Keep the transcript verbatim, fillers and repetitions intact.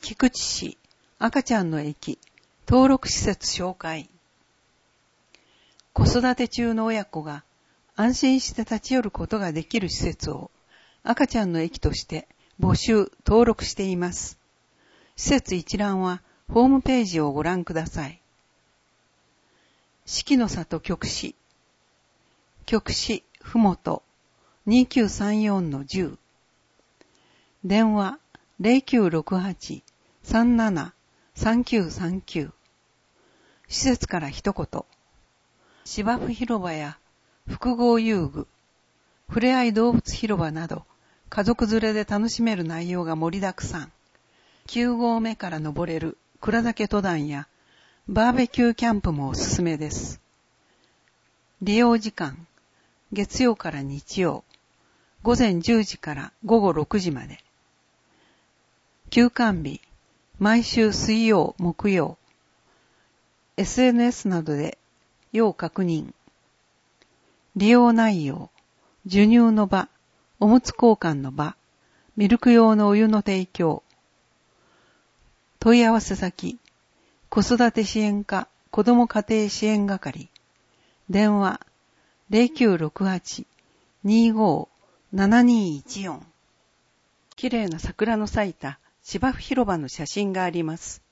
菊池市赤ちゃんの駅登録施設紹介。子育て中の親子が安心して立ち寄ることができる施設を赤ちゃんの駅として募集・登録しています。施設一覧はホームページをご覧ください。四季の里旭市旭市ふもと にきゅうさんよんのじゅう 電話 ゼロきゅうろくはち さんなな さんきゅうさんきゅう 施設から一言。芝生広場や複合遊具、ふれあい動物広場など家族連れで楽しめる内容が盛りだくさん。きゅうごうめから登れる鞍岳登山やバーベキューキャンプもおすすめです。利用時間、月曜から日曜、午前じゅうじから午後ろくじまで。休館日、毎週水曜、木曜。エスエヌエス などで要確認。利用内容、授乳の場、おむつ交換の場、ミルク用のお湯の提供。問い合わせ先、子育て支援課子ども家庭支援係。電話、ゼロきゅうろくはち にごー ななにいちよん。綺麗な桜の咲いた芝生広場の写真があります。